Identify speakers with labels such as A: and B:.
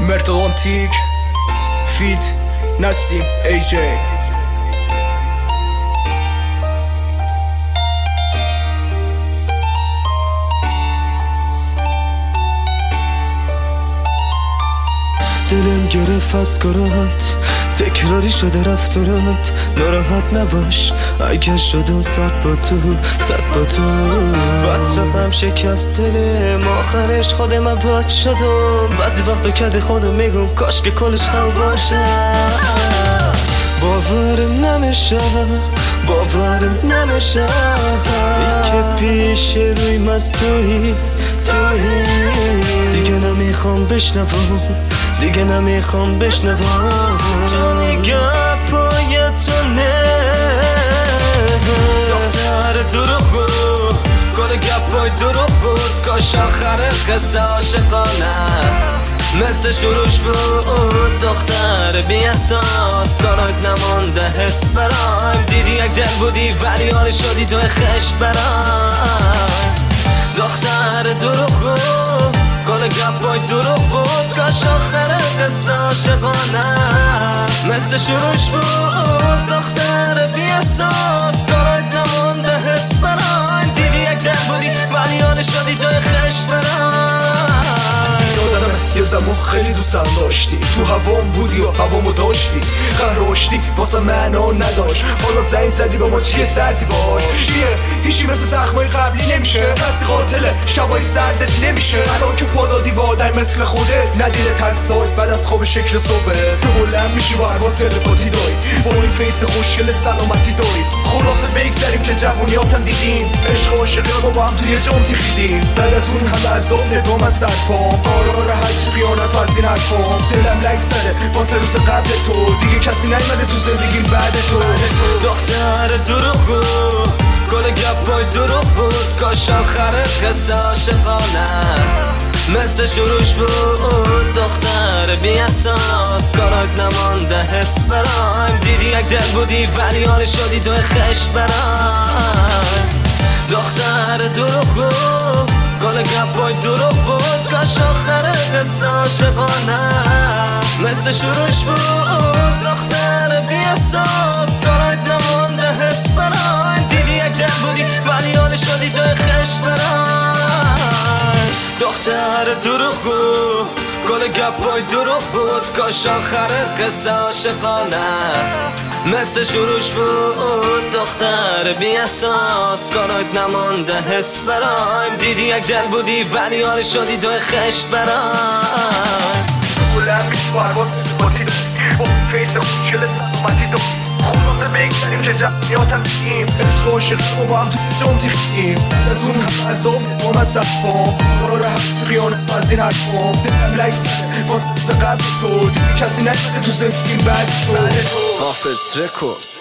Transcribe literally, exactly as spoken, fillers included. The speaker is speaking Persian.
A: مرتوانتیک فیت نسیم ای جی.
B: دلم گرفت از کارات، تکراری شده رفتارات. ناراحت نباش اگر شدم صد با تو صد با تو. بد شدم شکست دلم، آخرش خودم بد شدم. بعضی وقتا کده خودم میگم کاش که کلش خواب باشه. باورم نمیشه باورم نمیشه که پیش روی مستوی توی. دیگه نمیخوام بشنوم دیگه نمیخوام بشنوم جانی گپای تو نه. دختر دروغ بود، کل گپای دروغ بود. کاش آخر قصه عاشقانه مثل شروعش بود. دختر بی اساس، کارات نمانده حس برایم. دیدی یک دل بودی ولی آن شدی دو خشت برایم. دختر دروغ بود، کل گپای دروغ بود. کاش آخر قصه عاشقانه مثل شروعش بود. دختر بی اساس، کارات نمانده حس برایم. دیدی یک دل بودی ولی آن شدی دو خشت برایم.
A: یه زمان خیلی دوستم داشتی، تو هوام بودی و هوامو داشتی. قهراشتی واسه معنا نداشت، حالا زنگ زدی به ما چیه سردی باش. یه هیچی مثل زخمای قبلی نمیشه، کسی قاتل شبای سردت نمیشه. الان که پادادی با آدم مثل خودت، ندیده ترسات بعد از خواب شکل صبحت. تو بلند میشی با هر تلپاتی داری، با این فیس خوشگل سلامتی داری. خلاصه بگذاریم که جوونیاتم دیدیم، عشق و عاشقی رو با هم توی جام تیخیدیم. بعد از اون همه عذاب ندام از سرپام، فرار هشت خیانت و از این حرفام. دلم لک زده واسه روز قبل تو، دیگه کسی نیومده تو زندگیم بعد تو.
B: دختر دروغ بود، کل گپای دروغ بود. کاش آخر قصه عاشقانه مثل شروعش بود. دختر بی اساس، کارات نمانده حس برایم. دیدی یک دل بودی ولی آن شدی دو خشت برایم. دختر دروغ بود، کل گپای دروغ بود. کاش آخر قصه عاشقانه مثل شروعش بود. دختر بی اساس، کارات نمانده حس برایم. دیدی یک دل بودی ولی آن شدی دو خشت برایم. دختر دروغ بود، کل گپای دروغ بود. کاش آخر قصه عاشقانه مثل شروعش بود. دختر بی اساس، کارات نمانده حس برایم. دیدی یک دل بودی ولی آن شدی دو خشت برایم.
A: بلند میشی با هر باتی داری، با فیس خوشگل سلامتی داری. خلاصه بگذاریم که جمعیاتم دیدیم، عشق و عاشقی رو با هم توی جام تیخیدیم. از اون همه عذاب ندام از سرپام، فرار هشت خیانت و از این حرفام. دلم لک زده واسه قبل تو، دیگه کسی نیومده تو زندگیم بعد تو.
B: حافظ رکورد.